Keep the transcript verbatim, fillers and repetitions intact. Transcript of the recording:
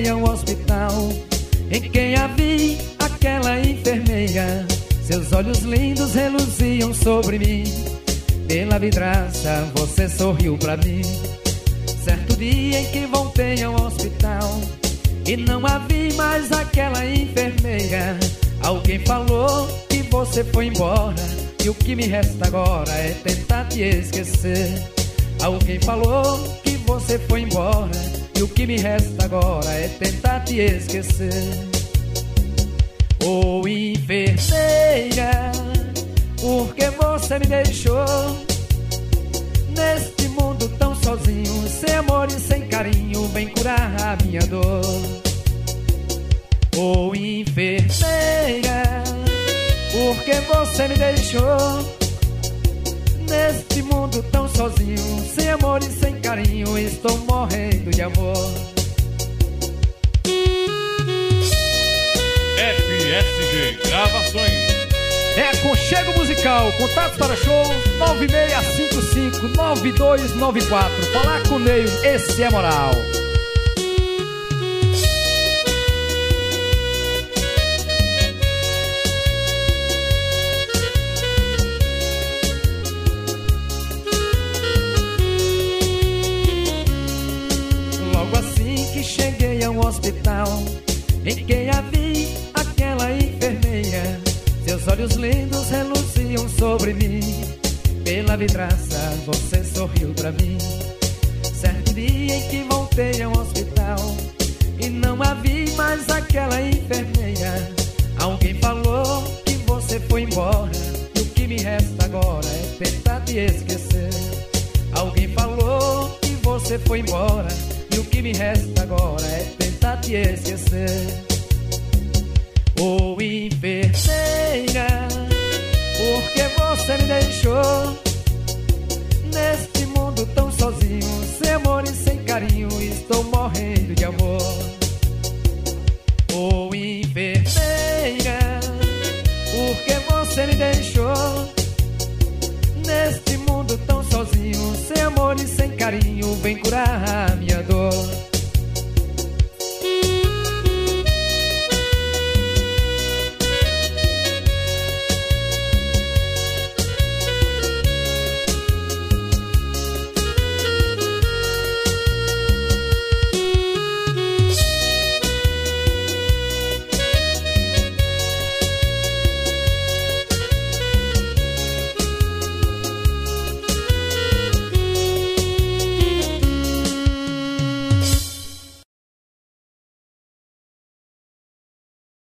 cheguei ao hospital, em quem a vi, aquela enfermeira. Seus olhos lindos reluziam sobre mim. Pela vidraça você sorriu pra mim. Certo dia em que voltei ao hospital e não a vi mais, aquela enfermeira. Alguém falou que você foi embora, e o que me resta agora é tentar te esquecer. Alguém falou que você foi embora, e o que me resta agora é tentar te esquecer. Ô enfermeira, por que você me deixou neste mundo tão sozinho, sem amor e sem carinho? Vem curar a minha dor. Ô enfermeira, por que você me deixou neste mundo tão sozinho, sem amor e sem carinho? Estou morrendo de amor. F S G Gravações. É Aconchego Musical. Contatos para show nove seis cinco cinco nove dois nove quatro. Falar com o Neio, esse é moral. Logo assim que cheguei ao hospital, em quem a vi, aquela enfermeira. Seus olhos lindos reluziam sobre mim. Pela vidraça você sorriu pra mim. Certo dia em que voltei ao hospital e não a vi mais, aquela enfermeira. Alguém falou que você foi embora, e o que me resta agora é tentar te esquecer. Alguém falou que você foi embora, e o que me resta agora é tentar te esquecer. Ô enfermeira, por que você me deixou neste mundo tão sozinho, sem amor e sem carinho? Estou morrendo de amor.